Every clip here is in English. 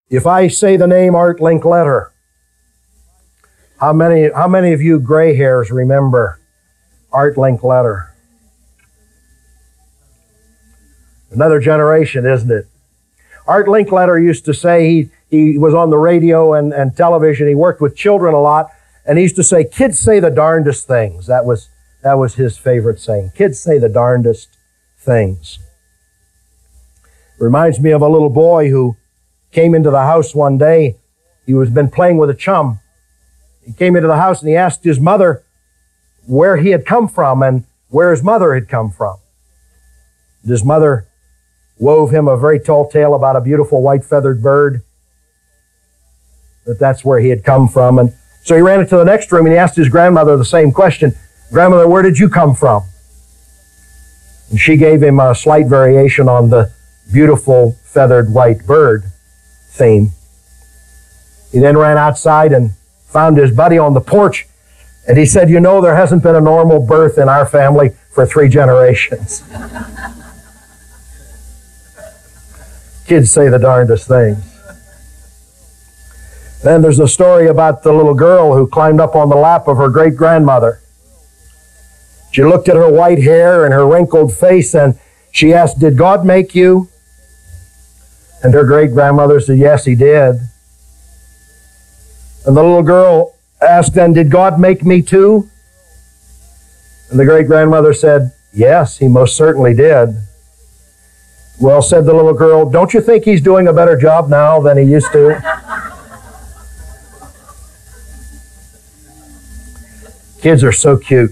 If I say the name Art Linkletter, how many of you gray hairs remember Art Linkletter? Another generation, isn't it? Art Linkletter used to say, he was on the radio and television. He worked with children a lot, and he used to say, kids say the darndest things. That was his favorite saying. Kids say the darndest things. Reminds me of a little boy who came into the house one day. He was been playing with a chum. He came into the house and he asked his mother where he had come from and where his mother had come from. And his mother wove him a very tall tale about a beautiful white feathered bird, that's where he had come from. And so he ran into the next room and he asked his grandmother the same question. Grandmother, where did you come from? And she gave him a slight variation on the beautiful feathered white bird theme. He then ran outside and found his buddy on the porch, and he said, you know, there hasn't been a normal birth in our family for 3 generations. Kids say the darndest things. Then there's a story about the little girl who climbed up on the lap of her great-grandmother. She looked at her white hair and her wrinkled face, and she asked, did God make you? And her great-grandmother said, yes, he did. And the little girl asked then, did God make me too? And the great-grandmother said, yes, he most certainly did. Well, said the little girl, don't you think he's doing a better job now than he used to? Kids are so cute.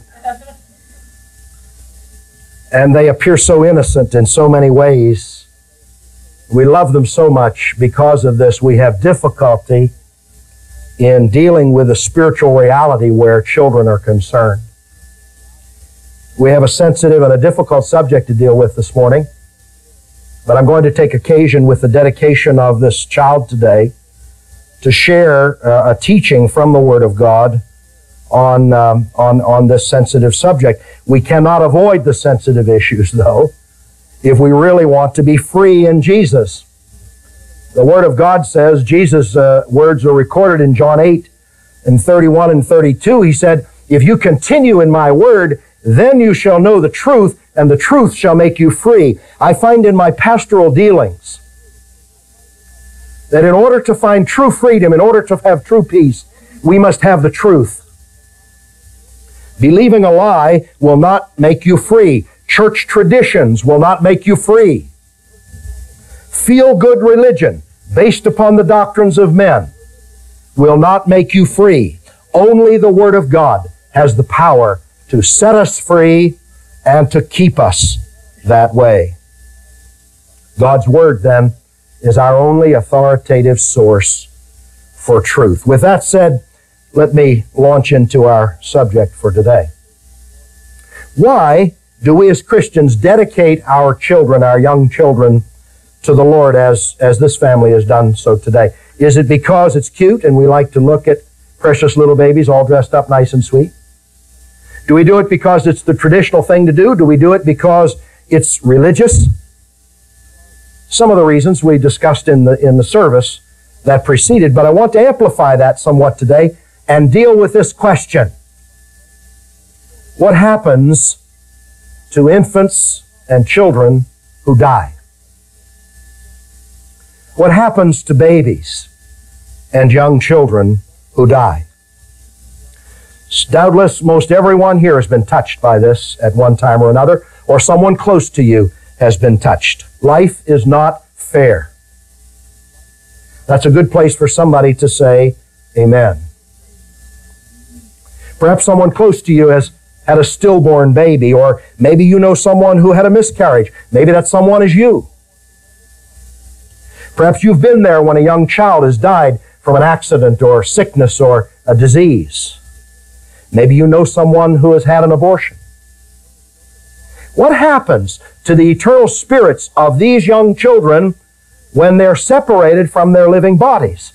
And they appear so innocent in so many ways. We love them so much. Because of this, we have difficulty in dealing with the spiritual reality where children are concerned. We have a sensitive and a difficult subject to deal with this morning, but I'm going to take occasion with the dedication of this child today to share a teaching from the Word of God on this sensitive subject. We cannot avoid the sensitive issues, though, if we really want to be free in Jesus. The Word of God says, Jesus' words are recorded in John 8 and 31 and 32. He said, if you continue in my Word, then you shall know the truth, and the truth shall make you free. I find in my pastoral dealings that in order to find true freedom, in order to have true peace, we must have the truth. Believing a lie will not make you free. Church traditions will not make you free. Feel-good religion, based upon the doctrines of men, will not make you free. Only the Word of God has the power to set us free and to keep us that way. God's Word, then, is our only authoritative source for truth. With that said, let me launch into our subject for today. Why do we as Christians dedicate our children, our young children, to the Lord as this family has done so today? Is it because it's cute and we like to look at precious little babies all dressed up nice and sweet? Do we do it because it's the traditional thing to do? Do we do it because it's religious? Some of the reasons we discussed in the service that preceded, but I want to amplify that somewhat today and deal with this question. What happens to infants and children who die? What happens to babies and young children who die? Doubtless, most everyone here has been touched by this at one time or another, or someone close to you has been touched. Life is not fair. That's a good place for somebody to say, amen. Perhaps someone close to you has had a stillborn baby, or maybe you know someone who had a miscarriage. Maybe that someone is you. Perhaps you've been there when a young child has died from an accident or sickness or a disease. Maybe you know someone who has had an abortion. What happens to the eternal spirits of these young children when they're separated from their living bodies?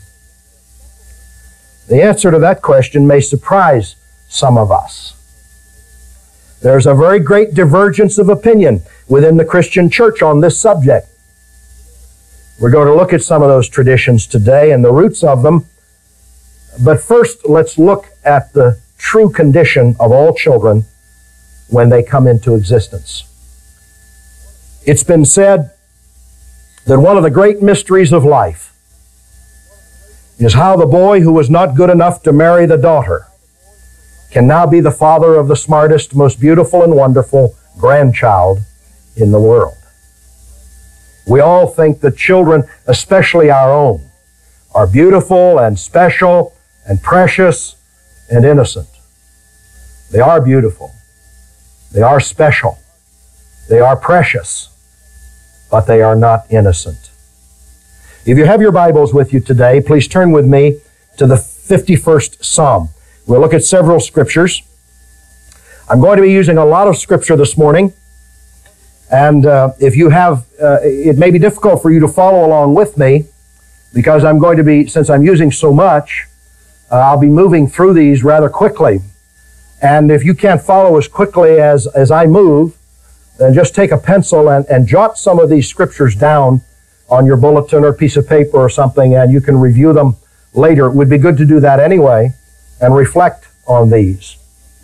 The answer to that question may surprise some of us. There's a very great divergence of opinion within the Christian church on this subject. We're going to look at some of those traditions today and the roots of them. But first, let's look at the true condition of all children when they come into existence. It's been said that one of the great mysteries of life is how the boy who was not good enough to marry the daughter can now be the father of the smartest, most beautiful and wonderful grandchild in the world. We all think that children, especially our own, are beautiful and special and precious and innocent. They are beautiful. They are special. They are precious. But they are not innocent. If you have your Bibles with you today, please turn with me to the 51st Psalm. We'll look at several scriptures. I'm going to be using a lot of scripture this morning. And if you have, it may be difficult for you to follow along with me because I'm going to be, since I'm using so much, I'll be moving through these rather quickly. And if you can't follow as quickly as I move, then just take a pencil and jot some of these scriptures down on your bulletin or piece of paper or something, and you can review them later. It would be good to do that anyway and reflect on these.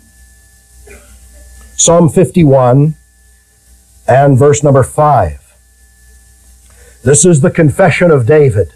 Psalm 51 and verse number 5. This is the confession of David.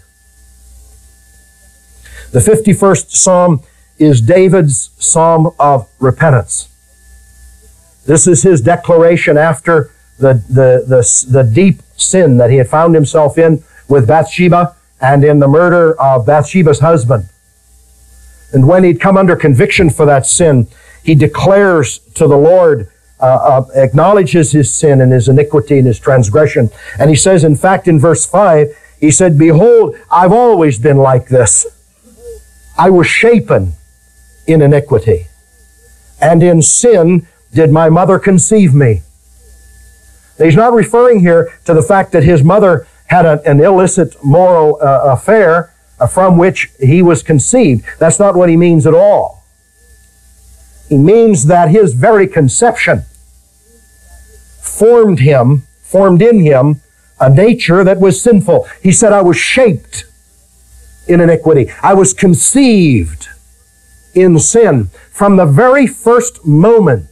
The 51st Psalm is David's psalm of repentance. This is his declaration after the deep sin that he had found himself in with Bathsheba and in the murder of Bathsheba's husband. And when he'd come under conviction for that sin, he declares to the Lord, acknowledges his sin and his iniquity and his transgression. And he says, in fact, in verse 5, he said, "Behold, I've always been like this. I was shapen in iniquity, and in sin did my mother conceive me." He's not referring here to the fact that his mother had an illicit moral affair from which he was conceived. That's not what he means at all. He means that his very conception formed in him a nature that was sinful. He said, "I was shaped in iniquity. I was conceived in sin." From the very first moment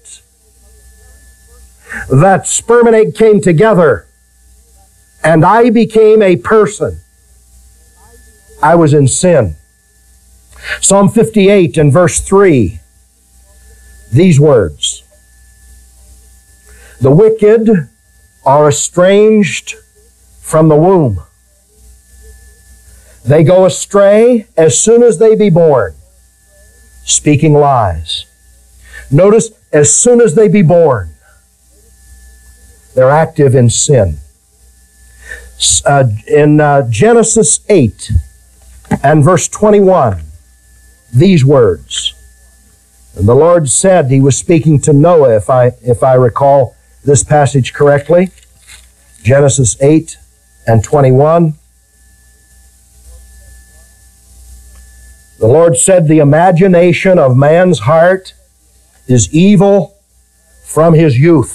that sperm and egg came together and I became a person, I was in sin. Psalm 58 and verse 3, these words, "The wicked are estranged from the womb. They go astray as soon as they be born, speaking lies." Notice, as soon as they be born, they're active in sin. In Genesis 8 and verse 21, these words. And the Lord said, he was speaking to Noah, if I recall this passage correctly. Genesis 8 and 21. The Lord said, "The imagination of man's heart is evil from his youth."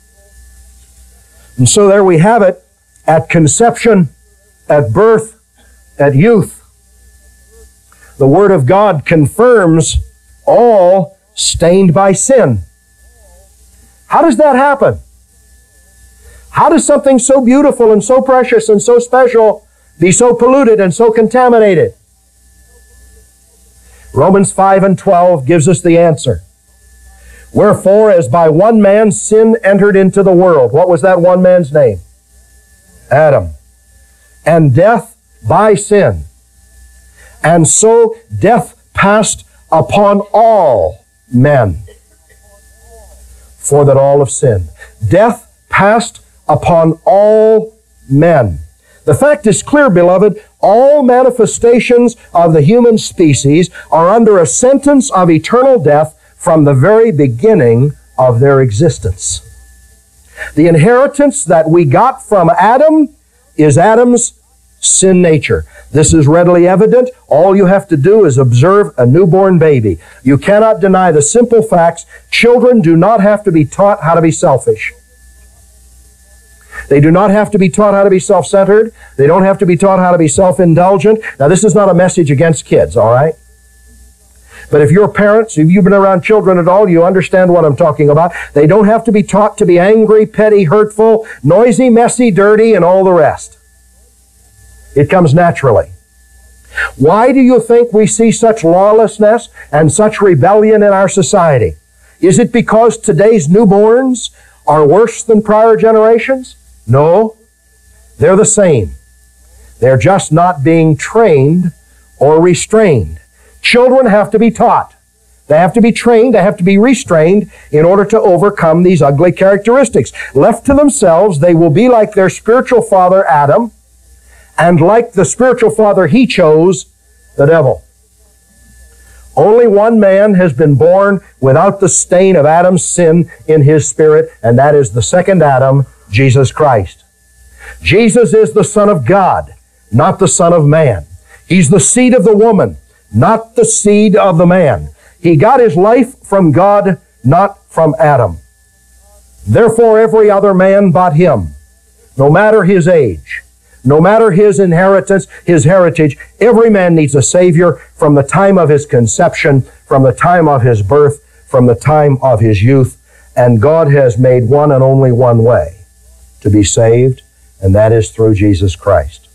And so there we have it, at conception, at birth, at youth. The Word of God confirms all stained by sin. How does that happen? How does something so beautiful and so precious and so special be so polluted and so contaminated? Romans 5 and 12 gives us the answer. "Wherefore, as by one man sin entered into the world." What was that one man's name? Adam. "And death by sin. And so death passed upon all men, for that all have sinned." Death passed upon all men. The fact is clear, beloved. All manifestations of the human species are under a sentence of eternal death from the very beginning of their existence. The inheritance that we got from Adam is Adam's sin nature. This is readily evident. All you have to do is observe a newborn baby. You cannot deny the simple facts. Children do not have to be taught how to be selfish. They do not have to be taught how to be self-centered. They don't have to be taught how to be self-indulgent. Now, this is not a message against kids, all right? But if you're parents, if you've been around children at all, you understand what I'm talking about. They don't have to be taught to be angry, petty, hurtful, noisy, messy, dirty, and all the rest. It comes naturally. Why do you think we see such lawlessness and such rebellion in our society? Is it because today's newborns are worse than prior generations? No, they're the same. They're just not being trained or restrained. Children have to be taught. They have to be trained, they have to be restrained in order to overcome these ugly characteristics. Left to themselves, they will be like their spiritual father, Adam, and like the spiritual father he chose, the devil. Only one man has been born without the stain of Adam's sin in his spirit, and that is the second Adam, Jesus Christ. Jesus is the Son of God, not the Son of man. He's the seed of the woman, not the seed of the man. He got his life from God, not from Adam. Therefore, every other man but him, no matter his age, no matter his inheritance, his heritage, every man needs a Savior from the time of his conception, from the time of his birth, from the time of his youth. And God has made one and only one way to be saved, and that is through Jesus Christ.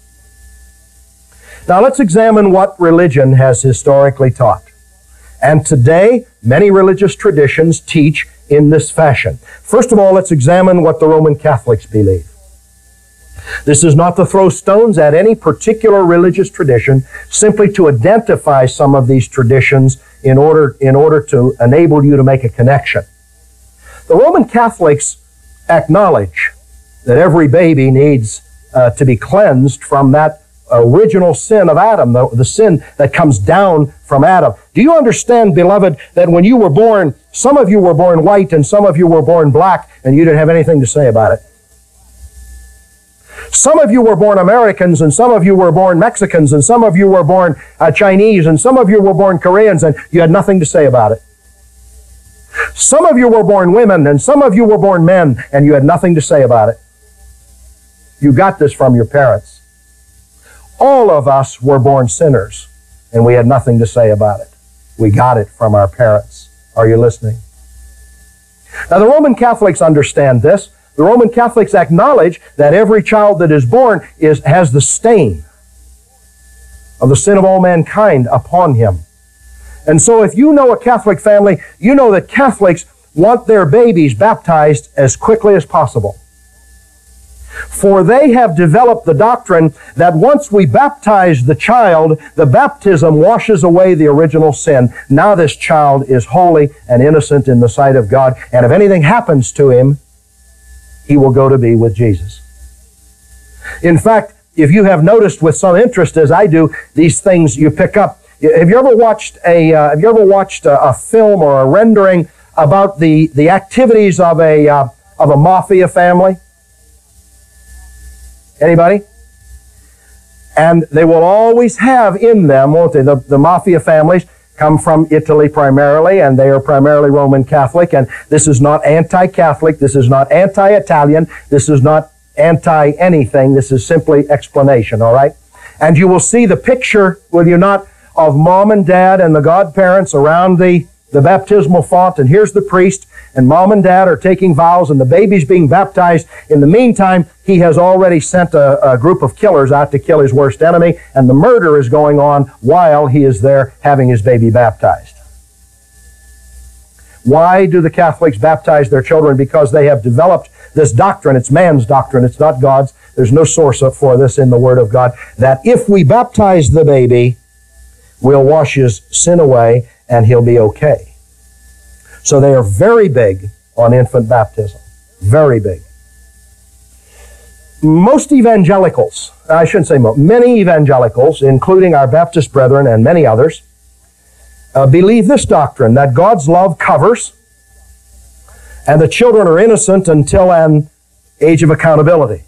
Now let's examine what religion has historically taught. And today, many religious traditions teach in this fashion. First of all, let's examine what the Roman Catholics believe. This is not to throw stones at any particular religious tradition, simply to identify some of these traditions in order to enable you to make a connection. The Roman Catholics acknowledge that every baby needs to be cleansed from that original sin of Adam, the sin that comes down from Adam. Do you understand, beloved, that when you were born, some of you were born white and some of you were born black, and you didn't have anything to say about it? Some of you were born Americans, and some of you were born Mexicans, and some of you were born Chinese, and some of you were born Koreans, and you had nothing to say about it. Some of you were born women, and some of you were born men, and you had nothing to say about it. You got this from your parents. All of us were born sinners, and we had nothing to say about it. We got it from our parents. Are you listening? Now, the Roman Catholics understand this. The Roman Catholics acknowledge that every child that is born has the stain of the sin of all mankind upon him. And so if you know a Catholic family, you know that Catholics want their babies baptized as quickly as possible. For they have developed the doctrine that once we baptize the child, the baptism washes away the original sin. Now this child is holy and innocent in the sight of God, and if anything happens to him, he will go to be with Jesus. In fact, if you have noticed with some interest, as I do, these things you pick up. Have you ever watched a film or a rendering about the activities of a mafia family? Anybody? And they will always have in them, won't they? The mafia families come from Italy primarily, and they are primarily Roman Catholic, and this is not anti-Catholic, this is not anti-Italian, this is not anti-anything, this is simply explanation, all right? And you will see the picture, will you not, of mom and dad and the godparents around the baptismal font, and here's the priest, and mom and dad are taking vows, and the baby's being baptized. In the meantime, he has already sent a group of killers out to kill his worst enemy, and the murder is going on while he is there having his baby baptized. Why do the Catholics baptize their children? Because they have developed this doctrine. It's man's doctrine. It's not God's. There's no source for this in the Word of God, that if we baptize the baby, we'll wash his sin away and he'll be okay. So they are very big on infant baptism. Very big. Most evangelicals, I shouldn't say most, many evangelicals, including our Baptist brethren and many others, believe this doctrine, that God's love covers, and the children are innocent until an age of accountability.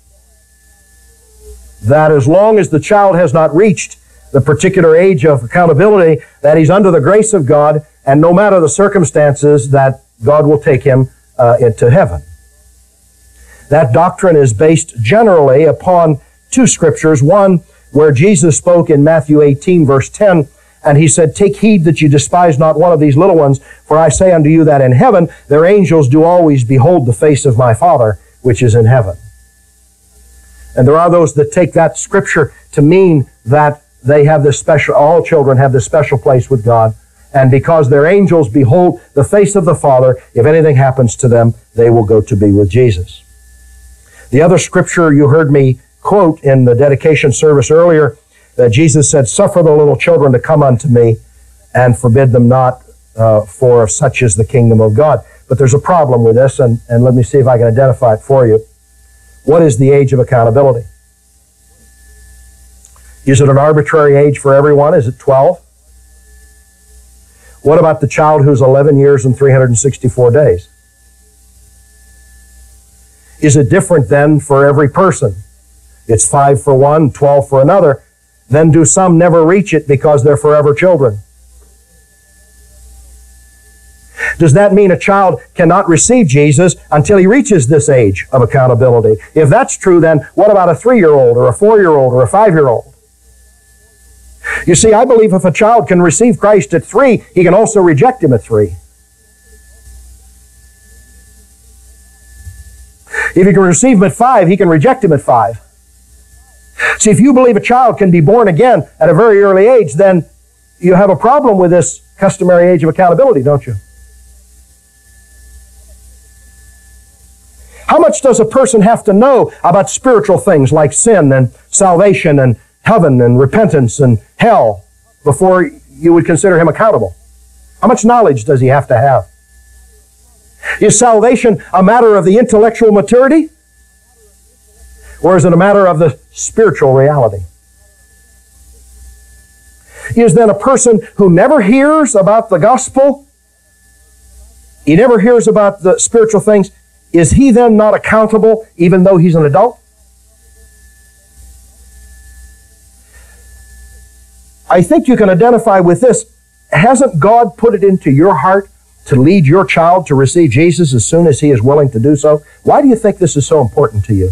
That as long as the child has not reached the particular age of accountability, that he's under the grace of God, and no matter the circumstances, that God will take him into heaven. That doctrine is based generally upon two scriptures. One, where Jesus spoke in Matthew 18, verse 10, and he said, "Take heed that you despise not one of these little ones, for I say unto you that in heaven their angels do always behold the face of my Father, which is in heaven." And there are those that take that scripture to mean that they have this special, all children have this special place with God, and because their angels behold the face of the Father, if anything happens to them, they will go to be with Jesus. The other scripture you heard me quote in the dedication service earlier, that Jesus said, "Suffer the little children to come unto me, and forbid them not, for such is the kingdom of God." But there's a problem with this, and let me see if I can identify it for you. What is the age of accountability? Is it an arbitrary age for everyone? Is it 12? What about the child who's 11 years and 364 days? Is it different then for every person? It's 5 for one, 12 for another. Then do some never reach it because they're forever children? Does that mean a child cannot receive Jesus until he reaches this age of accountability? If that's true, then what about a 3-year-old or a 4-year-old or a 5-year-old? You see, I believe if a child can receive Christ at 3, he can also reject him at 3. If he can receive him at 5, he can reject him at 5. See, if you believe a child can be born again at a very early age, then you have a problem with this customary age of accountability, don't you? How much does a person have to know about spiritual things like sin and salvation and heaven and repentance and hell before you would consider him accountable? How much knowledge does he have to have? Is salvation a matter of the intellectual maturity? Or is it a matter of the spiritual reality? Is then a person who never hears about the gospel, he never hears about the spiritual things, is he then not accountable even though he's an adult? I think you can identify with this. Hasn't God put it into your heart to lead your child to receive Jesus as soon as he is willing to do so? Why do you think this is so important to you?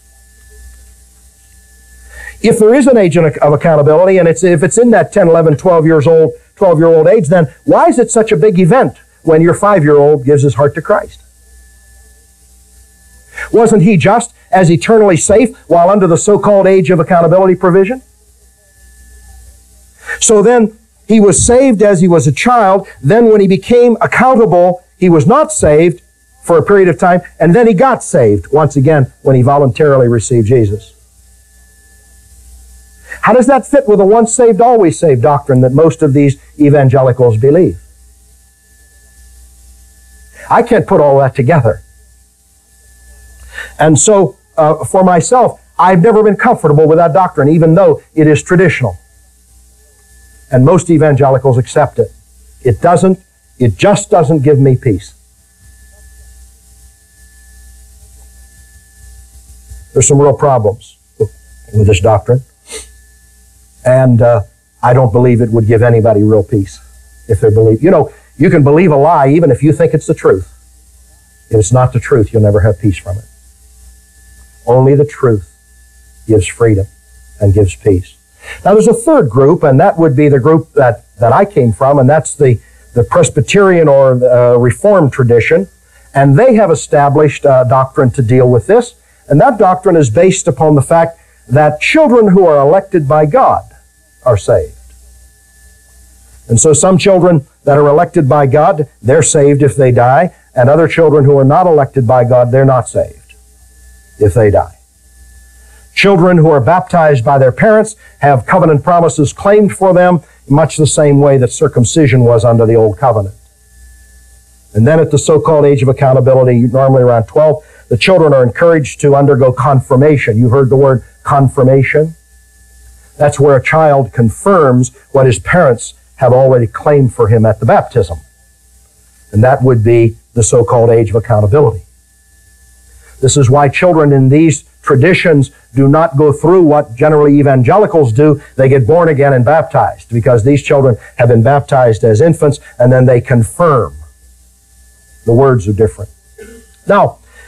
If there is an age of accountability, and if it's in that 10, 11, 12-year-old age, then why is it such a big event when your 5-year-old gives his heart to Christ? Wasn't he just as eternally safe while under the so-called age of accountability provision? So then, he was saved as he was a child. Then when he became accountable, he was not saved for a period of time, and then he got saved once again when he voluntarily received Jesus. How does that fit with the once saved, always saved doctrine that most of these evangelicals believe? I can't put all that together. And so, for myself, I've never been comfortable with that doctrine, even though it is traditional. And most evangelicals accept it. It just doesn't give me peace. There's some real problems with this doctrine. And I don't believe it would give anybody real peace if they believe. You know, you can believe a lie even if you think it's the truth. If it's not the truth, you'll never have peace from it. Only the truth gives freedom and gives peace. Now there's a third group, and that would be the group that I came from, and that's the Presbyterian or Reformed tradition. And they have established a doctrine to deal with this. And that doctrine is based upon the fact that children who are elected by God are saved. And so some children that are elected by God, they're saved if they die, and other children who are not elected by God, they're not saved if they die. Children who are baptized by their parents have covenant promises claimed for them, much the same way that circumcision was under the Old Covenant. And then at the so-called age of accountability, normally around 12, the children are encouraged to undergo confirmation. You've heard the word confirmation. That's where a child confirms what his parents have already claimed for him at the baptism. And that would be the so-called age of accountability. This is why children in these traditions do not go through what generally evangelicals do. They get born again and baptized, because these children have been baptized as infants, and then they confirm. The words are different. Now,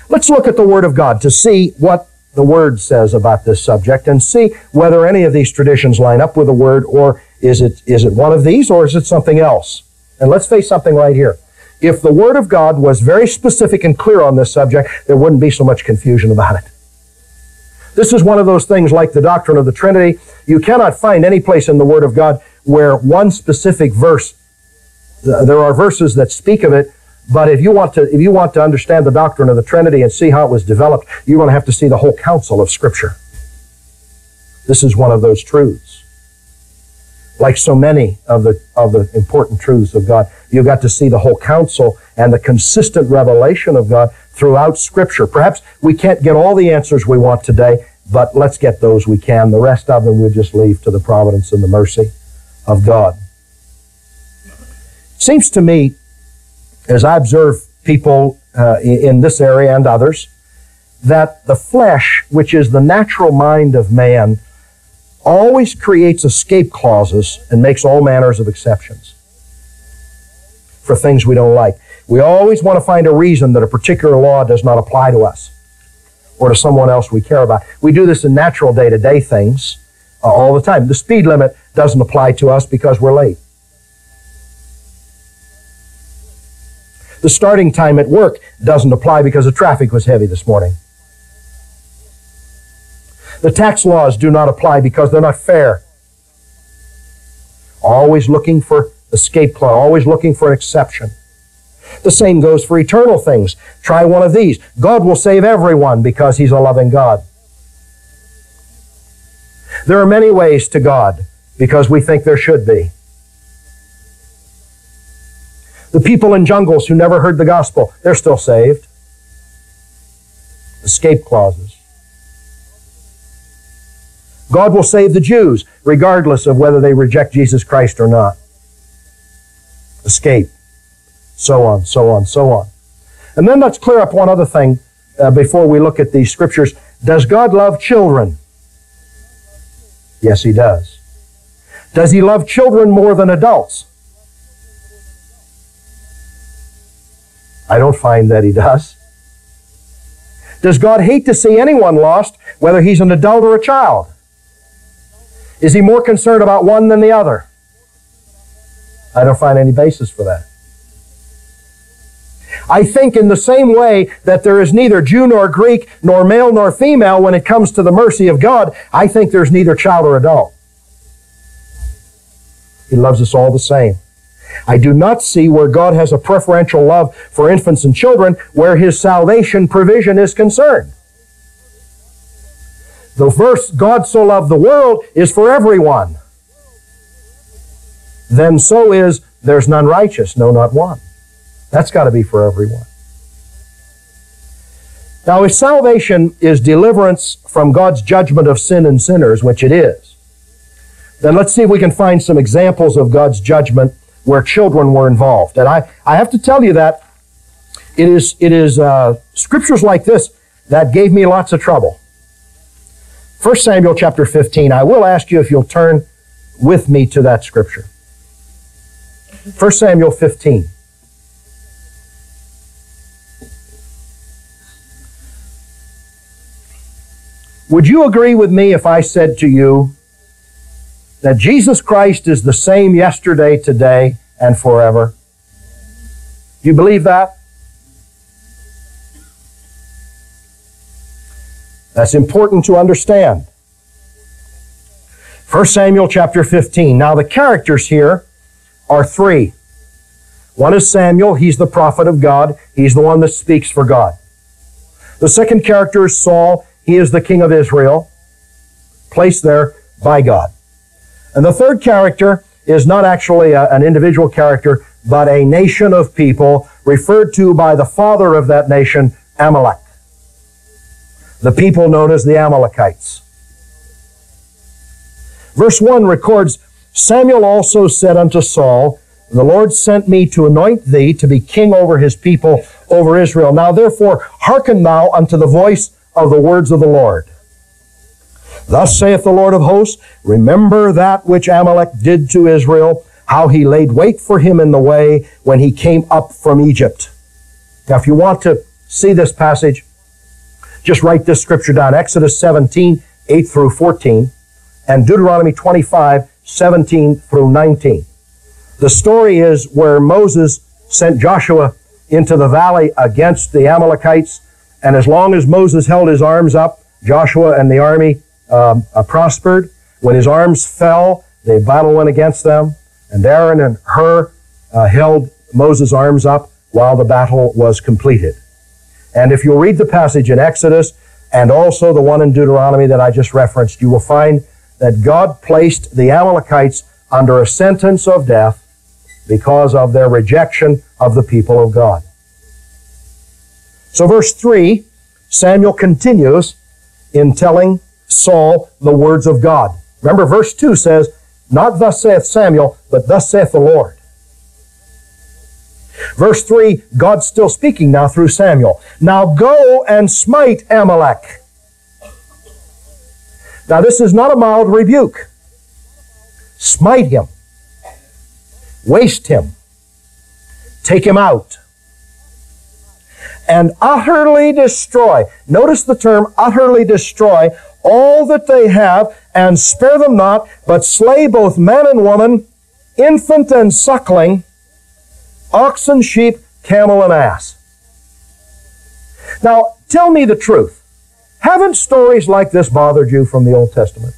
Let's look at the Word of God to see what the Word says about this subject and see whether any of these traditions line up with the Word, or is it one of these, or is it something else? And let's face something right here. If the Word of God was very specific and clear on this subject, there wouldn't be so much confusion about it. This is one of those things like the doctrine of the Trinity. You cannot find any place in the Word of God where one specific verse, there are verses that speak of it, but if you want to understand the doctrine of the Trinity and see how it was developed, you're going to have to see the whole counsel of Scripture. This is one of those truths. Like so many of the important truths of God, you've got to see the whole counsel and the consistent revelation of God throughout Scripture. Perhaps we can't get all the answers we want today, but let's get those we can. The rest of them we'll just leave to the providence and the mercy of God. It seems to me, as I observe people in this area and others, that the flesh, which is the natural mind of man, always creates escape clauses and makes all manners of exceptions for things we don't like. We always want to find a reason that a particular law does not apply to us or to someone else we care about. We do this in natural day-to-day things all the time. The speed limit doesn't apply to us because we're late. The starting time at work doesn't apply because the traffic was heavy this morning. The tax laws do not apply because they're not fair. Always looking for escape clause, always looking for an exception. The same goes for eternal things. Try one of these. God will save everyone because He's a loving God. There are many ways to God because we think there should be. The people in jungles who never heard the gospel, they're still saved. Escape clauses. God will save the Jews regardless of whether they reject Jesus Christ or not. Escape. So on, so on, so on. And then let's clear up one other thing before we look at these scriptures. Does God love children? Yes, He does. Does He love children more than adults? I don't find that He does. Does God hate to see anyone lost, whether he's an adult or a child? Is He more concerned about one than the other? I don't find any basis for that. I think in the same way that there is neither Jew nor Greek, nor male nor female when it comes to the mercy of God, I think there's neither child or adult. He loves us all the same. I do not see where God has a preferential love for infants and children where His salvation provision is concerned. The verse, God so loved the world, is for everyone. Then so is, there's none righteous, no, not one. That's got to be for everyone. Now, if salvation is deliverance from God's judgment of sin and sinners, which it is, then let's see if we can find some examples of God's judgment where children were involved. And I have to tell you that it is scriptures like this that gave me lots of trouble. 1 Samuel chapter 15. I will ask you if you'll turn with me to that scripture. 1 Samuel 15. Would you agree with me if I said to you that Jesus Christ is the same yesterday, today, and forever? Do you believe that? That's important to understand. 1 Samuel chapter 15. Now the characters here are three. One is Samuel. He's the prophet of God. He's the one that speaks for God. The second character is Saul. He is the king of Israel, placed there by God. And the third character is not actually an individual character, but a nation of people referred to by the father of that nation, Amalek. The people known as the Amalekites. Verse 1 records, Samuel also said unto Saul, the Lord sent me to anoint thee to be king over His people, over Israel. Now therefore hearken thou unto the voice of the words of the Lord. Thus saith the Lord of hosts, remember that which Amalek did to Israel, how he laid wait for him in the way when he came up from Egypt. Now if you want to see this passage, Just write this scripture down. Exodus 17, 8 through 14, and Deuteronomy 25, 17 through 19. The story is where Moses sent Joshua into the valley against the Amalekites, and as long as Moses held his arms up, Joshua and the army prospered. When his arms fell, the battle went against them, and Aaron and Hur held Moses' arms up while the battle was completed. And if you'll read the passage in Exodus and also the one in Deuteronomy that I just referenced, you will find that God placed the Amalekites under a sentence of death because of their rejection of the people of God. So verse 3, Samuel continues in telling Saul the words of God. Remember, verse 2 says, not thus saith Samuel, but thus saith the Lord. Verse 3, God's still speaking now through Samuel. Now go and smite Amalek. Now this is not a mild rebuke. Smite him. Waste him. Take him out. And utterly destroy. Notice the term utterly destroy all that they have, and spare them not, but slay both man and woman, infant and suckling, ox and sheep, camel and ass. Now, tell me the truth. Haven't stories like this bothered you from the Old Testament?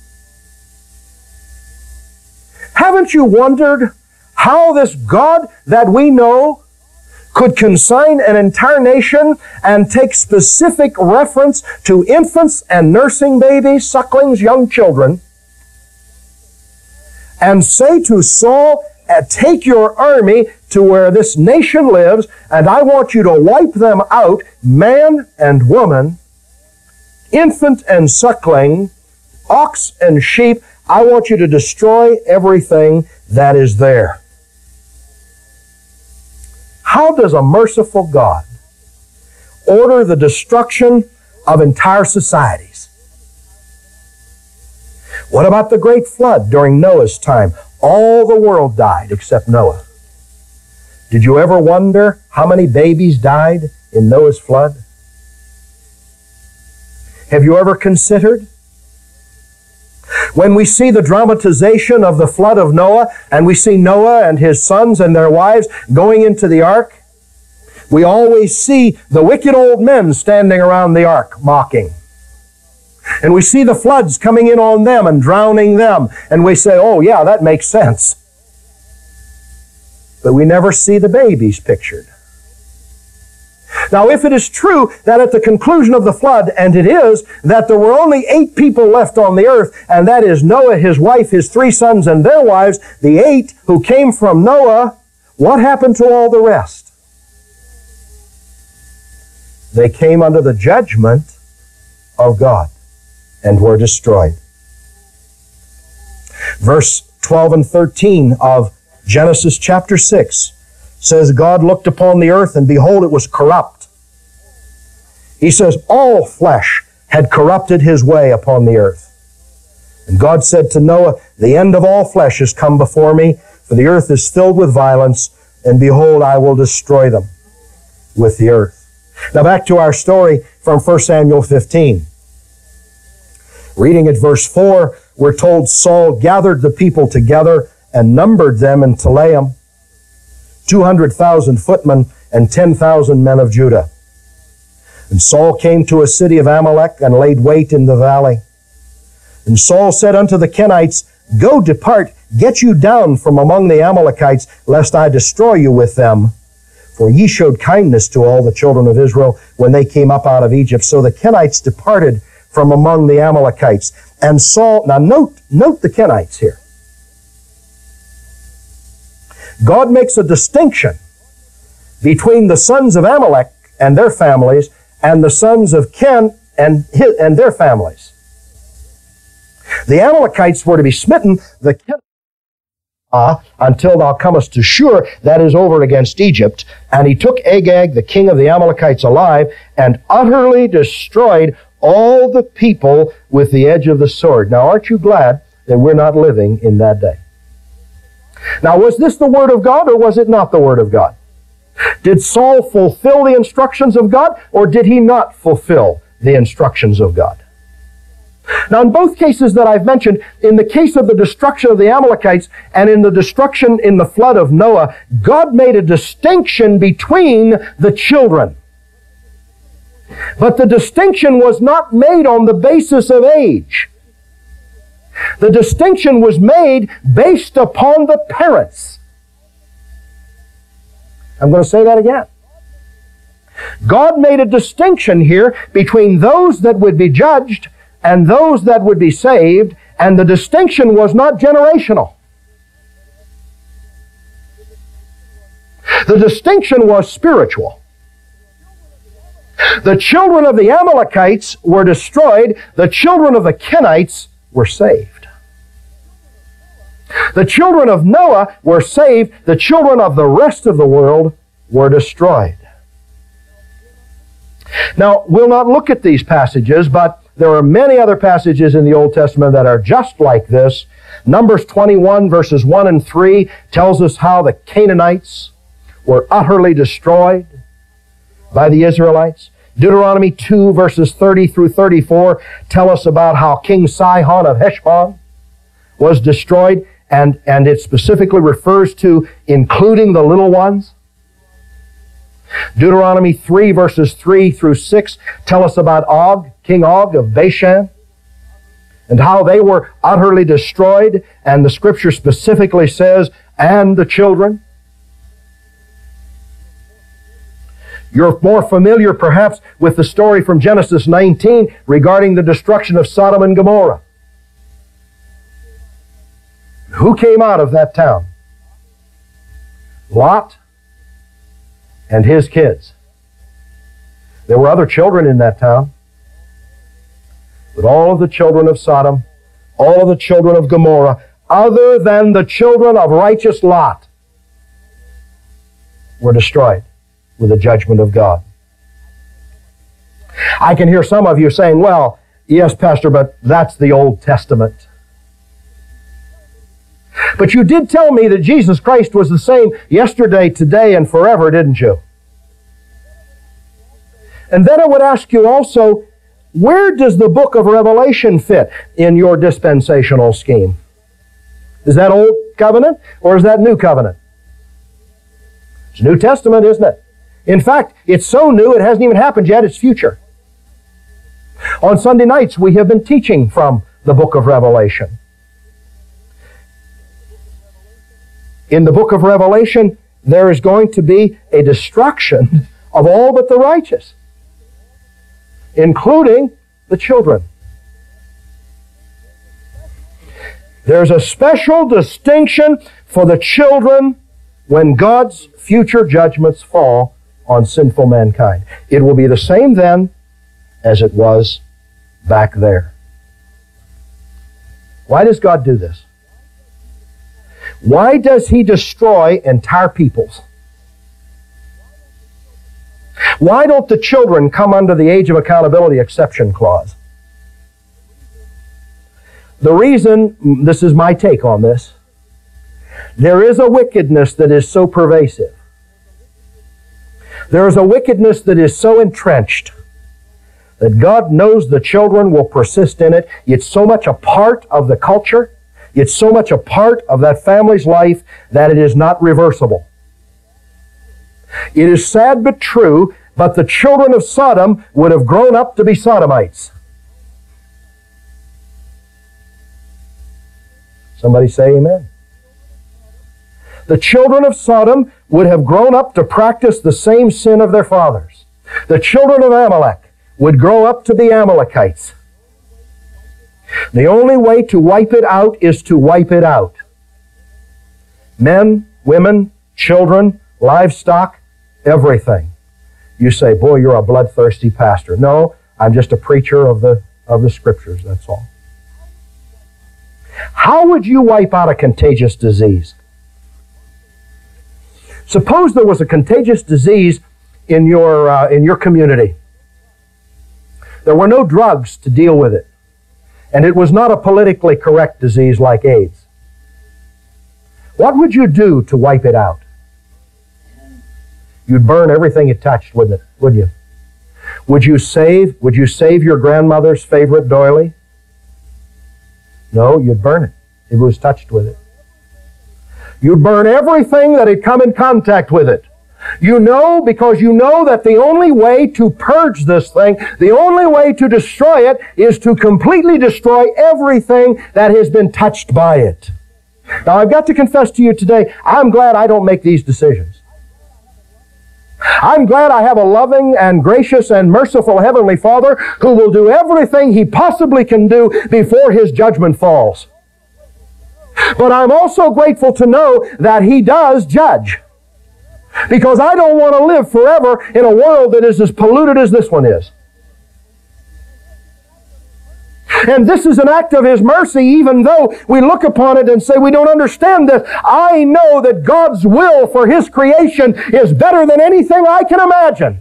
Haven't you wondered how this God that we know could consign an entire nation and take specific reference to infants and nursing babies, sucklings, young children, and say to Saul, take your army to where this nation lives, and I want you to wipe them out, man and woman, infant and suckling, ox and sheep. I want you to destroy everything that is there. How does a merciful God order the destruction of entire societies? What about the great flood during Noah's time? All the world died except Noah. Did you ever wonder how many babies died in Noah's flood? Have you ever considered? When we see the dramatization of the flood of Noah, and we see Noah and his sons and their wives going into the ark, we always see the wicked old men standing around the ark mocking. And we see the floods coming in on them and drowning them, and we say, oh yeah, that makes sense. But we never see the babies pictured. Now, if it is true that at the conclusion of the flood, and it is, that there were only 8 people left on the earth, and that is Noah, his wife, his 3 sons, and their wives, the 8 who came from Noah, what happened to all the rest? They came under the judgment of God and were destroyed. Verse 12 and 13 of Genesis chapter 6 says, God looked upon the earth, and behold, it was corrupt. He says, all flesh had corrupted his way upon the earth. And God said to Noah, the end of all flesh is come before me, for the earth is filled with violence, and behold, I will destroy them with the earth. Now back to our story from 1 Samuel 15. Reading at verse 4, we're told Saul gathered the people together and numbered them in Telaim, 200,000 footmen and 10,000 men of Judah. And Saul came to a city of Amalek and laid wait in the valley. And Saul said unto the Kenites, go depart, get you down from among the Amalekites, lest I destroy you with them. For ye showed kindness to all the children of Israel when they came up out of Egypt. So the Kenites departed from among the Amalekites. And Saul, now note the Kenites here. God makes a distinction between the sons of Amalek and their families and the sons of Ken and their families. The Amalekites were to be smitten, the Kenites until thou comest to Shur, that is over against Egypt. And he took Agag, the king of the Amalekites, alive, and utterly destroyed all the people with the edge of the sword. Now, aren't you glad that we're not living in that day? Now, was this the Word of God, or was it not the Word of God? Did Saul fulfill the instructions of God, or did he not fulfill the instructions of God. Now, in both cases that I've mentioned, in the case of the destruction of the Amalekites and in the destruction in the flood of Noah, God made a distinction between the children. But the distinction was not made on the basis of age. The distinction was made based upon the parents. I'm going to say that again. God made a distinction here between those that would be judged and those that would be saved, and the distinction was not generational. The distinction was spiritual. The children of the Amalekites were destroyed. The children of the Kenites were saved. The children of Noah were saved. The children of the rest of the world were destroyed. Now, we'll not look at these passages, but there are many other passages in the Old Testament that are just like this. Numbers 21 verses 1 and 3 tells us how the Canaanites were utterly destroyed by the Israelites. Deuteronomy 2 verses 30 through 34 tell us about how King Sihon of Heshbon was destroyed, and it specifically refers to including the little ones. Deuteronomy 3 verses 3 through 6 tell us about Og, King Og of Bashan, and how they were utterly destroyed, and the Scripture specifically says, and the children. You're more familiar perhaps with the story from Genesis 19 regarding the destruction of Sodom and Gomorrah. Who came out of that town? Lot and his kids. There were other children in that town, but all of the children of Sodom, all of the children of Gomorrah, other than the children of righteous Lot, were destroyed with the judgment of God. I can hear some of you saying, well, yes, Pastor, but that's the Old Testament. But you did tell me that Jesus Christ was the same yesterday, today, and forever, didn't you? And then I would ask you also, where does the book of Revelation fit in your dispensational scheme? Is that Old Covenant or is that New Covenant? It's New Testament, isn't it? In fact, it's so new it hasn't even happened yet, it's future. On Sunday nights, we have been teaching from the book of Revelation. In the book of Revelation, there is going to be a destruction of all but the righteous, including the children. There's a special distinction for the children when God's future judgments fall on sinful mankind. It will be the same then as it was back there. Why does God do this? Why does He destroy entire peoples? Why don't the children come under the age of accountability exception clause? The reason, this is my take on this, there is a wickedness that is so pervasive. There is a wickedness that is so entrenched that God knows the children will persist in it. It's so much a part of the culture, it's so much a part of that family's life that it is not reversible. It is sad but true, but the children of Sodom would have grown up to be Sodomites. Somebody say amen. The children of Sodom would have grown up to practice the same sin of their fathers. The children of Amalek would grow up to be Amalekites. The only way to wipe it out is to wipe it out. Men, women, children, livestock, everything. You say, boy, you're a bloodthirsty pastor. No, I'm just a preacher of the Scriptures, that's all. How would you wipe out a contagious disease? Suppose there was a contagious disease in your community. There were no drugs to deal with it. And it was not a politically correct disease like AIDS. What would you do to wipe it out? You'd burn everything it touched, wouldn't you? Would you save your grandmother's favorite doily? No, you'd burn it if it was touched with it. You'd burn everything that had come in contact with it. You know, because you know that the only way to purge this thing, the only way to destroy it, is to completely destroy everything that has been touched by it. Now, I've got to confess to you today, I'm glad I don't make these decisions. I'm glad I have a loving and gracious and merciful Heavenly Father who will do everything He possibly can do before His judgment falls. But I'm also grateful to know that He does judge. Because I don't want to live forever in a world that is as polluted as this one is. And this is an act of His mercy, even though we look upon it and say we don't understand this. I know that God's will for His creation is better than anything I can imagine.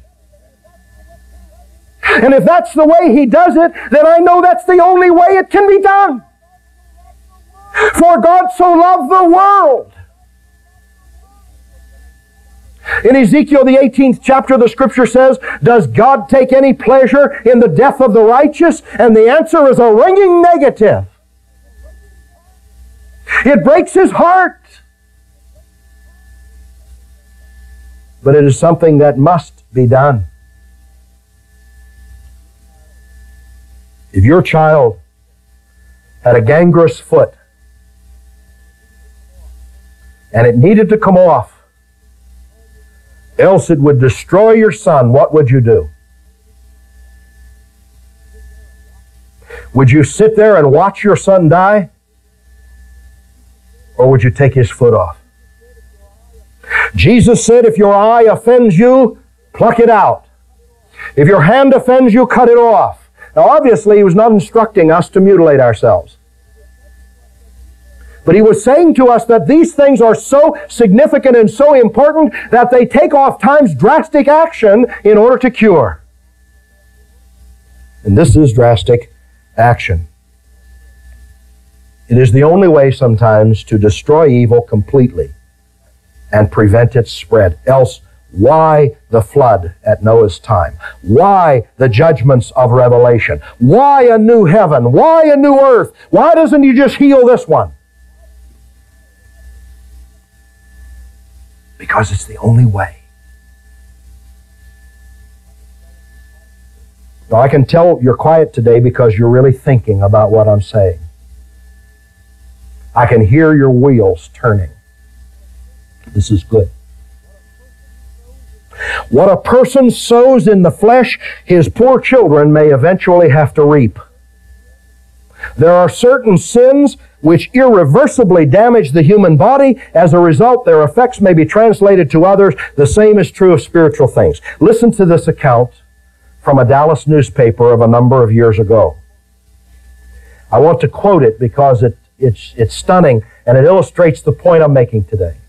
And if that's the way He does it, then I know that's the only way it can be done. For God so loved the world. In Ezekiel, the 18th chapter, the Scripture says, does God take any pleasure in the death of the righteous? And the answer is a ringing negative. It breaks His heart. But it is something that must be done. If your child had a gangrenous foot and it needed to come off, else it would destroy your son, what would you do? Would you sit there and watch your son die? Or would you take his foot off? Jesus said, if your eye offends you, pluck it out. If your hand offends you, cut it off. Now obviously He was not instructing us to mutilate ourselves. But He was saying to us that these things are so significant and so important that they take oft times drastic action in order to cure. And this is drastic action. It is the only way sometimes to destroy evil completely and prevent its spread. Else, why the flood at Noah's time? Why the judgments of Revelation? Why a new heaven? Why a new earth? Why doesn't He just heal this one? Because it's the only way. Now, I can tell you're quiet today because you're really thinking about what I'm saying. I can hear your wheels turning. This is good. What a person sows in the flesh, his poor children may eventually have to reap. There are certain sins which irreversibly damage the human body. As a result, their effects may be translated to others. The same is true of spiritual things. Listen to this account from a Dallas newspaper of a number of years ago. I want to quote it because it's stunning and it illustrates the point I'm making today.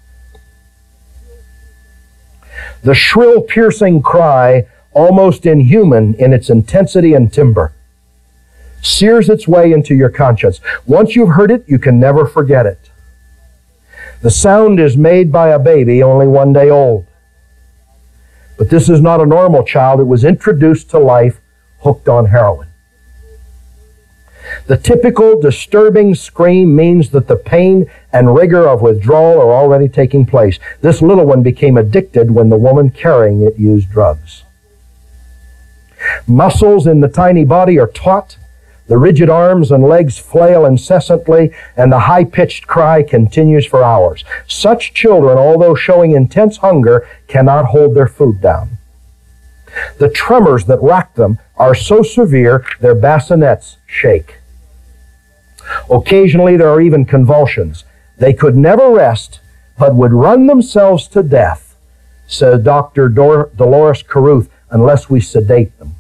The shrill, piercing cry, almost inhuman in its intensity and timbre, sears its way into your conscience. Once you've heard it, you can never forget it. The sound is made by a baby only 1 day old. But this is not a normal child. It was introduced to life hooked on heroin. The typical disturbing scream means that the pain and rigor of withdrawal are already taking place. This little one became addicted when the woman carrying it used drugs. Muscles in the tiny body are taut. The rigid arms and legs flail incessantly, and the high-pitched cry continues for hours. Such children, although showing intense hunger, cannot hold their food down. The tremors that rack them are so severe their bassinets shake. Occasionally there are even convulsions. They could never rest, but would run themselves to death, says Dr. Dolores Carruth, unless we sedate them.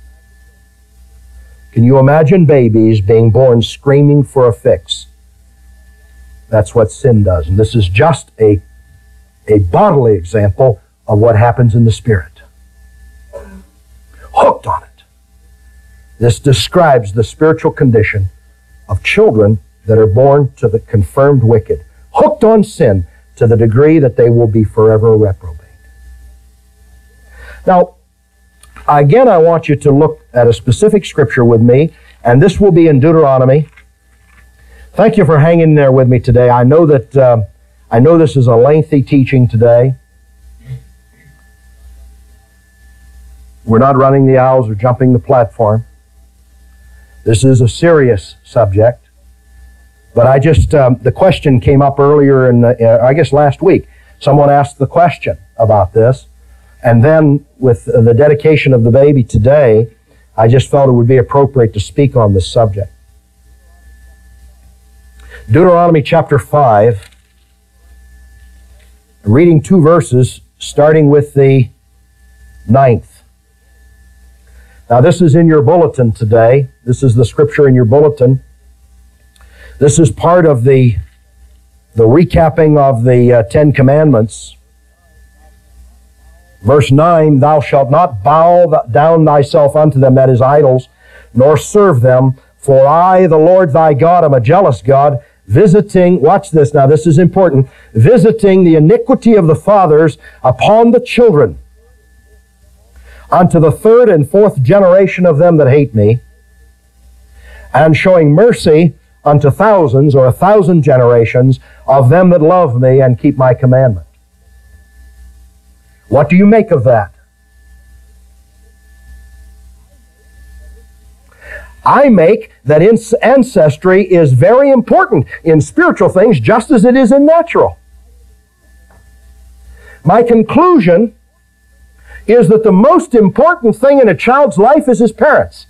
Can you imagine babies being born screaming for a fix? That's what sin does. And this is just a bodily example of what happens in the spirit. Hooked on it. This describes the spiritual condition of children that are born to the confirmed wicked. Hooked on sin to the degree that they will be forever reprobate. Now, Again, I want you to look at a specific scripture with me, and this will be in Deuteronomy. Thank you for hanging there with me today. I know that I know this is a lengthy teaching today. We're not running the aisles or jumping the platform. This is a serious subject. But I just, the question came up earlier in, I guess last week. Someone asked the question about this. And then with the dedication of the baby today, I just felt it would be appropriate to speak on this subject. Deuteronomy chapter 5, reading 2 verses, starting with the 9th. Now this is in your bulletin today. This is the scripture in your bulletin. This is part of the recapping of the 10 Commandments. Verse 9, thou shalt not bow down thyself unto them, that is idols, nor serve them, for I, the Lord thy God, am a jealous God, visiting, watch this now, this is important, visiting the iniquity of the fathers upon the children, unto the 3rd and 4th generation of them that hate me, and showing mercy unto thousands, or 1,000 generations, of them that love me and keep my commandment. What do you make of that? I make that ancestry is very important in spiritual things just as it is in natural. My conclusion is that the most important thing in a child's life is his parents.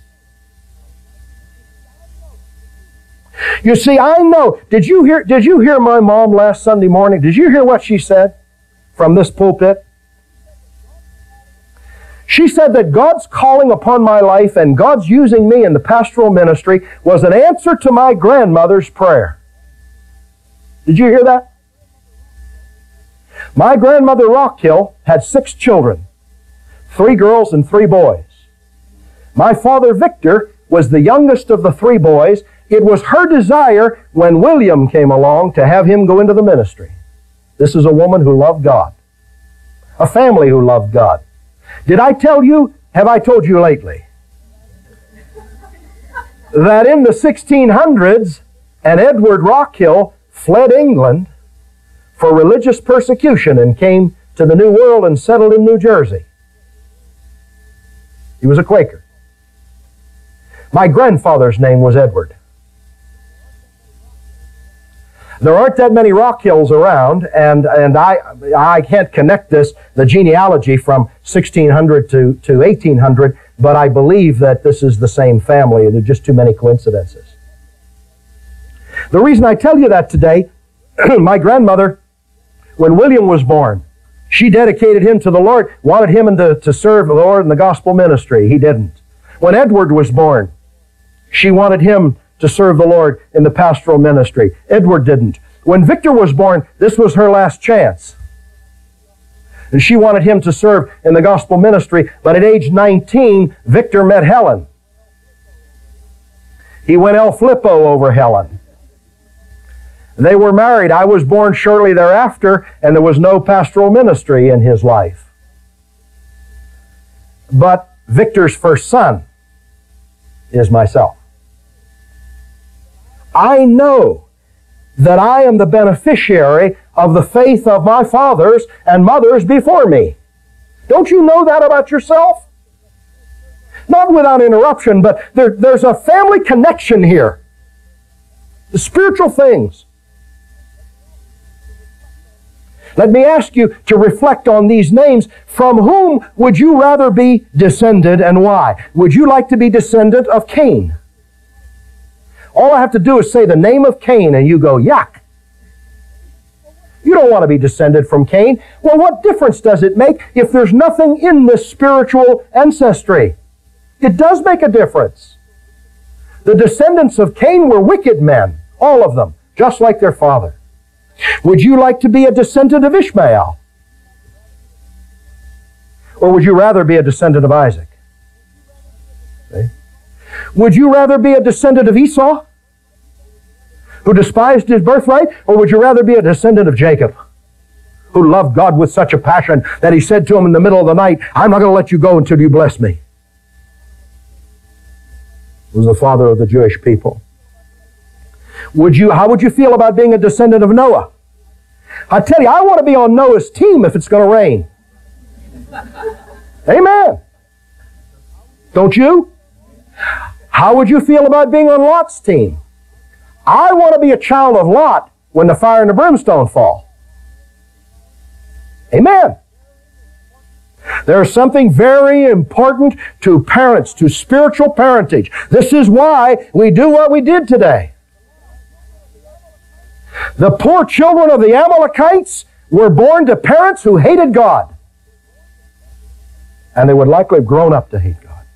You see, I know. Did you hear my mom last Sunday morning? Did you hear what she said from this pulpit? She said that God's calling upon my life and God's using me in the pastoral ministry was an answer to my grandmother's prayer. Did you hear that? My grandmother Rockhill had 6 children, 3 girls and 3 boys. My father Victor was the youngest of the 3 boys. It was her desire when William came along to have him go into the ministry. This is a woman who loved God, a family who loved God. Did I tell you, have I told you lately, that in the 1600s, an Edward Rockhill fled England for religious persecution and came to the New World and settled in New Jersey? He was a Quaker. My grandfather's name was Edward. There aren't that many Rockhills around, and I can't connect the genealogy from 1600 to 1800, but I believe that this is the same family. There are just too many coincidences. The reason I tell you that today, my grandmother, when William was born, she dedicated him to the Lord, wanted him to serve the Lord in the gospel ministry. He didn't. When Edward was born, she wanted him to serve the Lord in the pastoral ministry. Edward didn't. When Victor was born, this was her last chance. And she wanted him to serve in the gospel ministry, but at age 19, Victor met Helen. He went El Flippo over Helen. They were married. I was born shortly thereafter, and there was no pastoral ministry in his life. But Victor's first son is myself. I know that I am the beneficiary of the faith of my fathers and mothers before me. Don't you know that about yourself? Not without interruption, but there's a family connection here. The spiritual things. Let me ask you to reflect on these names. From whom would you rather be descended and why? Would you like to be descendant of Cain? All I have to do is say the name of Cain and you go, yuck. You don't want to be descended from Cain. Well, what difference does it make if there's nothing in this spiritual ancestry? It does make a difference. The descendants of Cain were wicked men, all of them, just like their father. Would you like to be a descendant of Ishmael? Or would you rather be a descendant of Isaac? Okay. Would you rather be a descendant of Esau, who despised his birthright, or would you rather be a descendant of Jacob, who loved God with such a passion that he said to him in the middle of the night, I'm not going to let you go until you bless me. It was the father of the Jewish people. How would you feel about being a descendant of Noah? I tell you, I want to be on Noah's team if it's going to rain. Amen. Don't you? How would you feel about being on Lot's team? I want to be a child of Lot when the fire and the brimstone fall. Amen. There's something very important to parents, to spiritual parentage. This is why we do what we did today. The poor children of the Amalekites were born to parents who hated God. And they would likely have grown up to hate God.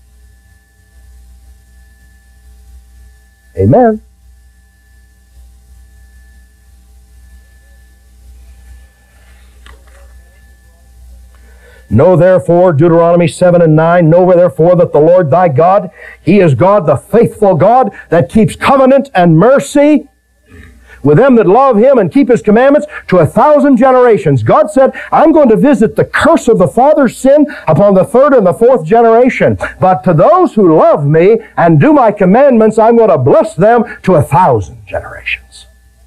Amen. Know therefore, Deuteronomy 7 and 9, know therefore that the Lord thy God, He is God, the faithful God, that keeps covenant and mercy with them that love Him and keep His commandments to 1,000 generations. God said, I'm going to visit the curse of the father's sin upon the 3rd and the 4th generation. But to those who love me and do my commandments, I'm going to bless them to 1,000 generations.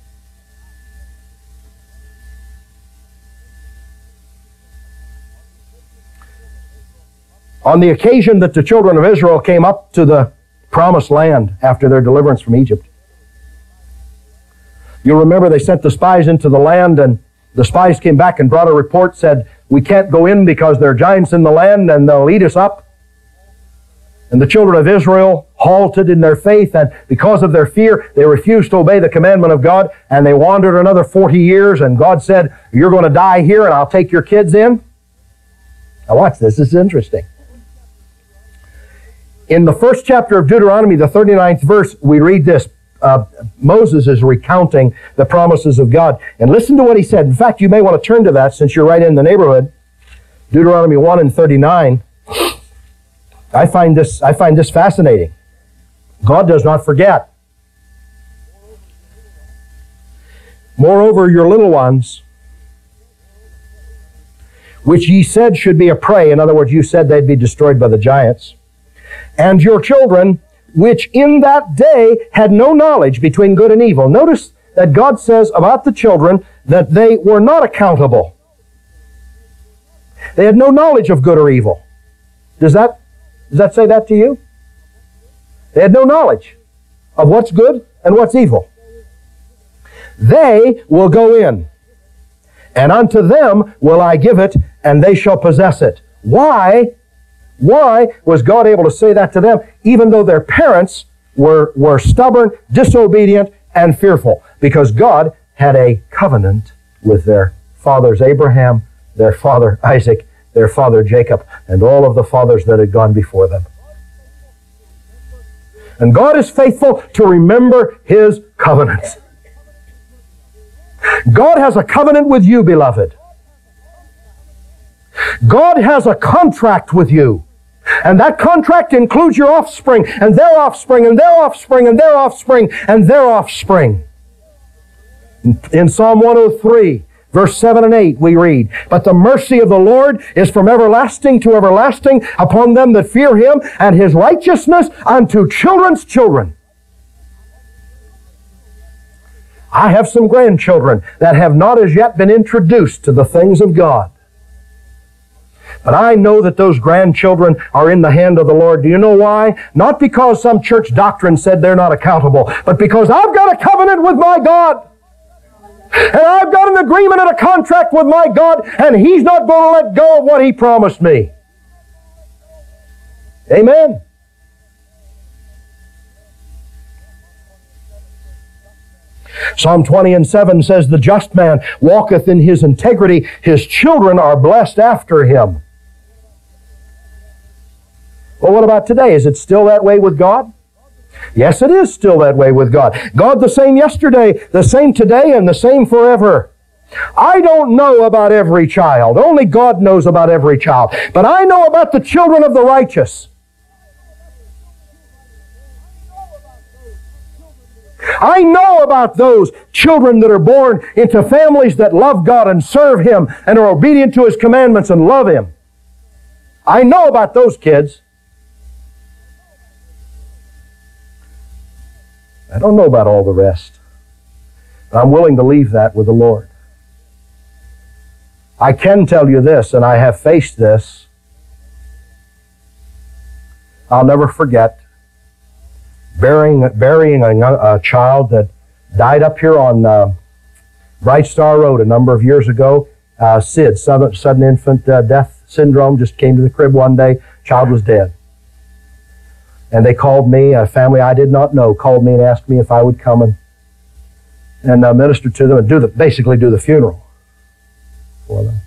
On the occasion that the children of Israel came up to the promised land after their deliverance from Egypt, you'll remember they sent the spies into the land, and the spies came back and brought a report, said, we can't go in because there are giants in the land and they'll eat us up. And the children of Israel halted in their faith, and because of their fear, they refused to obey the commandment of God, and they wandered another 40 years, and God said, you're going to die here and I'll take your kids in. Now watch this, this is interesting. In the 1st chapter of Deuteronomy, the 39th verse, we read this. Moses is recounting the promises of God. And listen to what he said. In fact, you may want to turn to that since you're right in the neighborhood. Deuteronomy 1 and 39. I find this fascinating. God does not forget. Moreover, your little ones, which ye said should be a prey. In other words, you said they'd be destroyed by the giants. And your children, which in that day had no knowledge between good and evil. Notice that God says about the children that they were not accountable. They had no knowledge of good or evil. Does that say that to you? They had no knowledge of what's good and what's evil. They will go in, and unto them will I give it, and they shall possess it. Why? Why was God able to say that to them, even though their parents were stubborn, disobedient, and fearful? Because God had a covenant with their fathers Abraham, their father Isaac, their father Jacob, and all of the fathers that had gone before them. And God is faithful to remember His covenants. God has a covenant with you, beloved. God has a contract with you. And that contract includes your offspring, and their offspring, and their offspring, and their offspring, and their offspring. In Psalm 103, verse 7 and 8, we read, but the mercy of the Lord is from everlasting to everlasting upon them that fear Him, and His righteousness unto children's children. I have some grandchildren that have not as yet been introduced to the things of God. But I know that those grandchildren are in the hand of the Lord. Do you know why? Not because some church doctrine said they're not accountable, but because I've got a covenant with my God. And I've got an agreement and a contract with my God, and He's not going to let go of what He promised me. Amen. Psalm 20 and 7 says, the just man walketh in his integrity. His children are blessed after him. Well, what about today? Is it still that way with God? Yes, it is still that way with God. God the same yesterday, the same today, and the same forever. I don't know about every child. Only God knows about every child. But I know about the children of the righteous. I know about those children that are born into families that love God and serve Him and are obedient to His commandments and love Him. I know about those kids. I don't know about all the rest. But I'm willing to leave that with the Lord. I can tell you this, and I have faced this. I'll never forget burying a child that died up here on Bright Star Road a number of years ago. SID, sudden infant death syndrome, just came to the crib one day. Child was dead. And they called me, a family I did not know, called me and asked me if I would come and minister to them and basically do the funeral for them.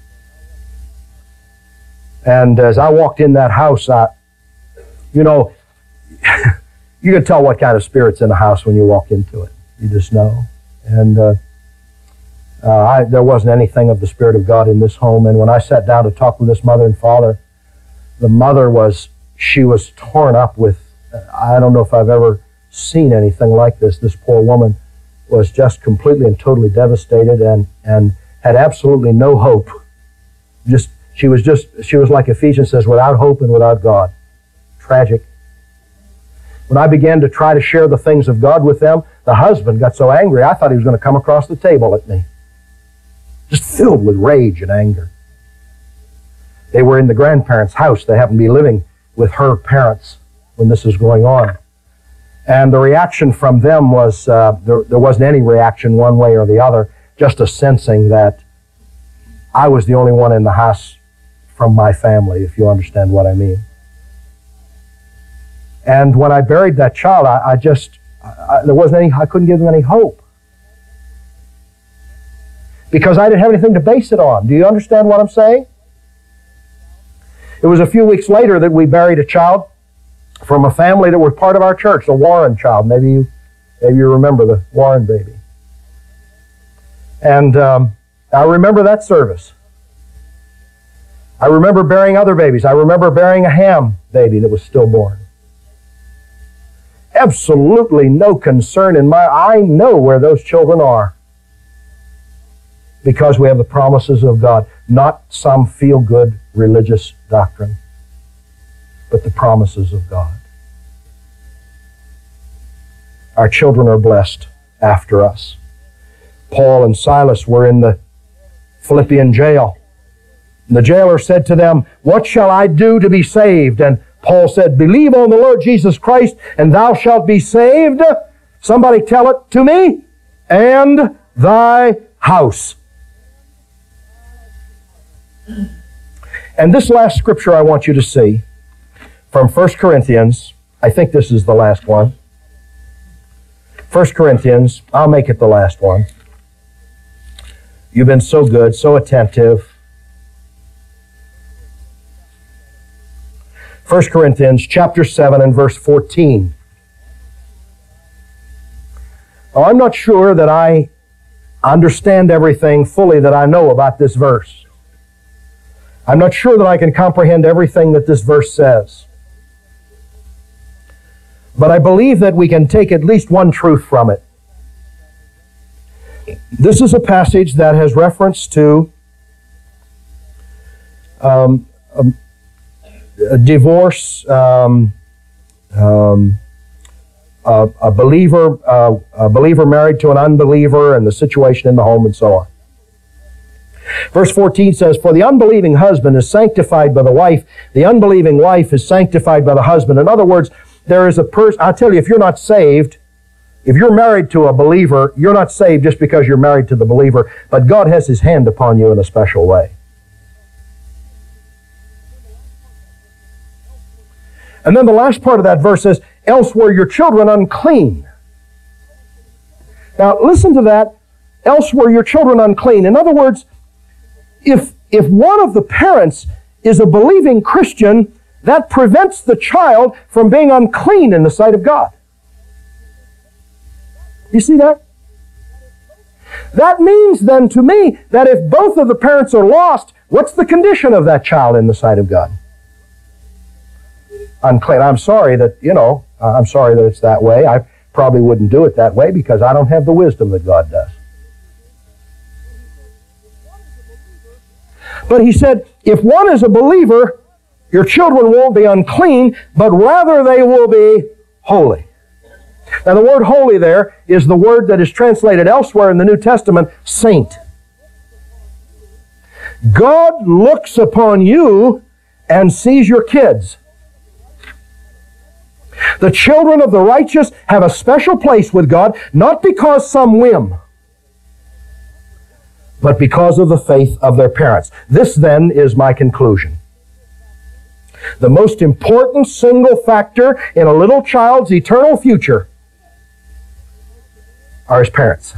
And as I walked in that house, you can tell what kind of spirit's in the house when you walk into it. You just know. And there wasn't anything of the Spirit of God in this home. And when I sat down to talk with this mother and father, the mother was torn up with, I don't know if I've ever seen anything like this. This poor woman was just completely and totally devastated and had absolutely no hope. She was like Ephesians says, without hope and without God. Tragic. When I began to try to share the things of God with them, the husband got so angry, I thought he was going to come across the table at me. Just filled with rage and anger. They were in the grandparents' house. They happened to be living with her parents when this was going on. And the reaction from them was, there wasn't any reaction one way or the other, just a sensing that I was the only one in the house from my family, if you understand what I mean. And when I buried that child, I couldn't give them any hope. Because I didn't have anything to base it on. Do you understand what I'm saying? It was a few weeks later that we buried a child from a family that was part of our church, the Warren child. Maybe you remember the Warren baby. And I remember that service. I remember burying other babies. I remember burying a Ham baby that was stillborn. Absolutely no concern in I know where those children are. Because we have the promises of God. Not some feel-good religious doctrine, but the promises of God. Our children are blessed after us. Paul and Silas were in the Philippian jail. And the jailer said to them, "What shall I do to be saved?" And Paul said, "Believe on the Lord Jesus Christ, and thou shalt be saved." Somebody tell it to me. "And thy house." And this last scripture I want you to see from 1 Corinthians. I think this is the last one. 1 Corinthians, I'll make it the last one. You've been so good, so attentive. 1 Corinthians chapter 7 and verse 14. Now, I'm not sure that I understand everything fully that I know about this verse. I'm not sure that I can comprehend everything that this verse says. But I believe that we can take at least one truth from it. This is a passage that has reference to a divorce, a believer married to an unbeliever, and the situation in the home, and so on. Verse 14 says, "For the unbelieving husband is sanctified by the wife. The unbelieving wife is sanctified by the husband." In other words, there is a person, I'll tell you, if you're not saved, if you're married to a believer, you're not saved just because you're married to the believer, but God has His hand upon you in a special way. And then the last part of that verse says, "Else were your children unclean." Now listen to that. "Else were your children unclean." In other words, if one of the parents is a believing Christian, that prevents the child from being unclean in the sight of God. You see that? That means then to me that if both of the parents are lost, what's the condition of that child in the sight of God? Unclean. I'm sorry that it's that way. I've probably wouldn't do it that way because I don't have the wisdom that God does. But he said, if one is a believer, your children won't be unclean, but rather they will be holy. Now the word holy there is the word that is translated elsewhere in the New Testament, saint. God looks upon you and sees your kids. The children of the righteous have a special place with God, not because some whim, but because of the faith of their parents. This then is my conclusion. The most important single factor in a little child's eternal future are his parents.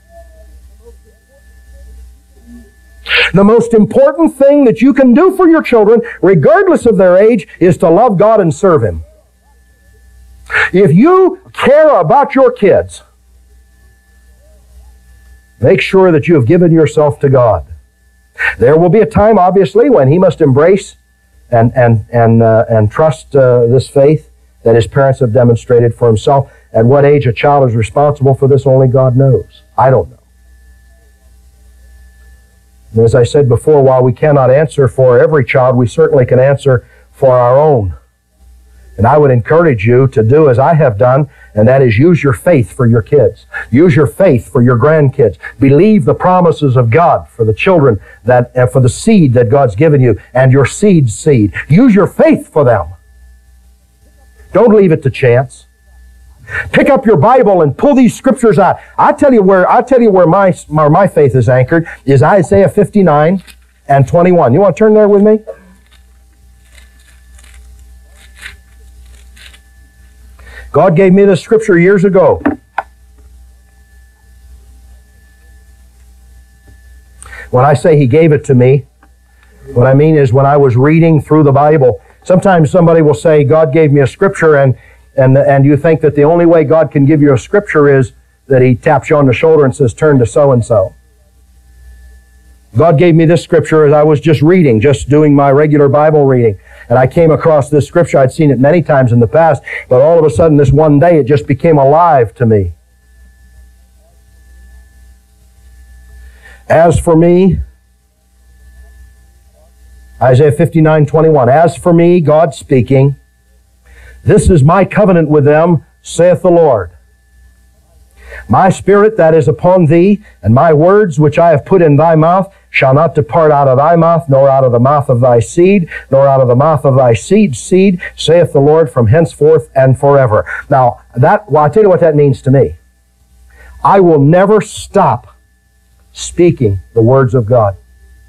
The most important thing that you can do for your children, regardless of their age, is to love God and serve Him. If you care about your kids, make sure that you have given yourself to God. There will be a time, obviously, when he must embrace and trust this faith that his parents have demonstrated for himself. At what age a child is responsible for this, only God knows. I don't know. And as I said before, while we cannot answer for every child, we certainly can answer for our own. And I would encourage you to do as I have done, and that is use your faith for your kids. Use your faith for your grandkids. Believe the promises of God for the children, for the seed that God's given you, and your seed's seed. Use your faith for them. Don't leave it to chance. Pick up your Bible and pull these scriptures out. I'll tell you where my faith is anchored is Isaiah 59 and 21. You want to turn there with me? God gave me this scripture years ago. When I say He gave it to me, what I mean is when I was reading through the Bible, sometimes somebody will say, God gave me a scripture, and you think that the only way God can give you a scripture is that He taps you on the shoulder and says, turn to so-and-so. God gave me this scripture as I was just reading, just doing my regular Bible reading. And I came across this scripture. I'd seen it many times in the past, but all of a sudden this one day it just became alive to me. As for me, Isaiah 59:21, as for me, God speaking, this is my covenant with them, saith the Lord. My spirit that is upon thee, and my words which I have put in thy mouth, shall not depart out of thy mouth, nor out of the mouth of thy seed, nor out of the mouth of thy seed's seed, saith the Lord, from henceforth and forever. Now, I'll tell you what that means to me. I will never stop speaking the words of God.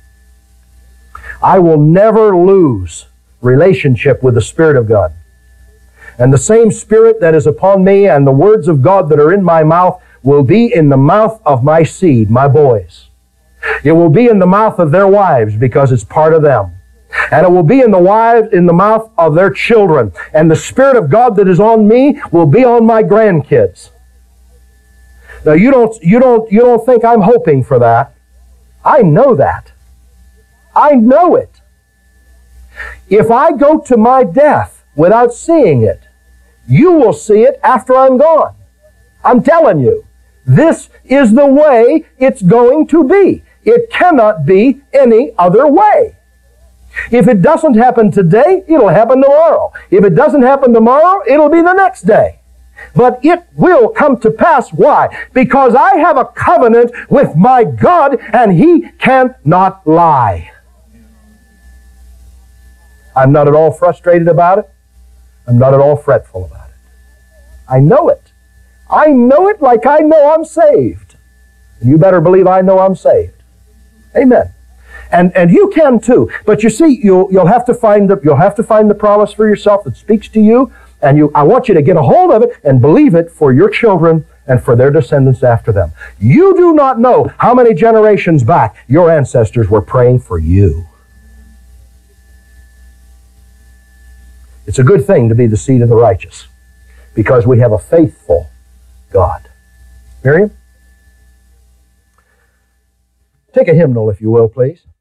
I will never lose relationship with the Spirit of God. And the same Spirit that is upon me and the words of God that are in my mouth will be in the mouth of my seed, my boys. It will be in the mouth of their wives because it's part of them. And it will be in the mouth of their children. And the Spirit of God that is on me will be on my grandkids. Now you don't think I'm hoping for that. I know that. I know it. If I go to my death without seeing it, you will see it after I'm gone. I'm telling you, this is the way it's going to be. It cannot be any other way. If it doesn't happen today, it'll happen tomorrow. If it doesn't happen tomorrow, it'll be the next day. But it will come to pass. Why? Because I have a covenant with my God, and He cannot lie. I'm not at all frustrated about it. I'm not at all fretful about it. I know it. I know it like I know I'm saved. You better believe I know I'm saved. Amen. And you can too. But you see, you'll have to find the promise for yourself that speaks to you, and I want you to get a hold of it and believe it for your children and for their descendants after them. You do not know how many generations back your ancestors were praying for you. It's a good thing to be the seed of the righteous because we have a faithful God. Miriam? Take a hymnal, if you will, please.